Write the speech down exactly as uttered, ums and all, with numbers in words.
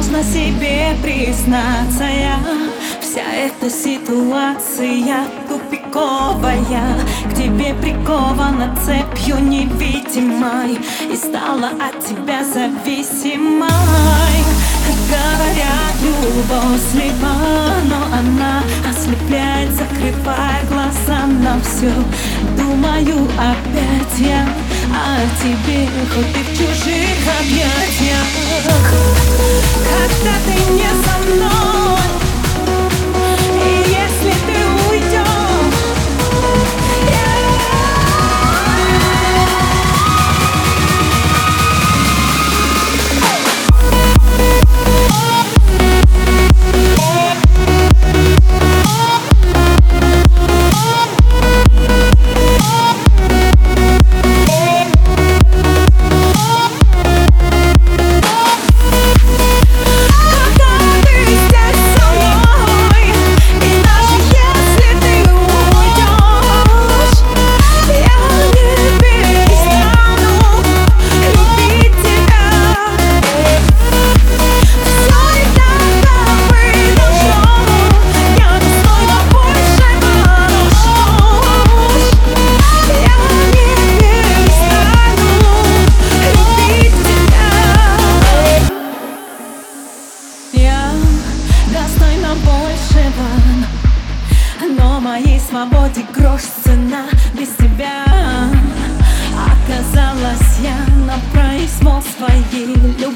Сложно себе признаться я. Вся эта ситуация тупиковая, к тебе прикована цепью невидимой и стала от тебя зависимой. Говорят, любовь слепа, но она ослепляет, закрывая глаза на все. Думаю опять я о тебе, хоть и в чужих объятиях. Когда ты не со мной, и если ты уйдешь, достойна большего, но моей свободе грош цена. Без тебя оказалась я на произвол своей любви.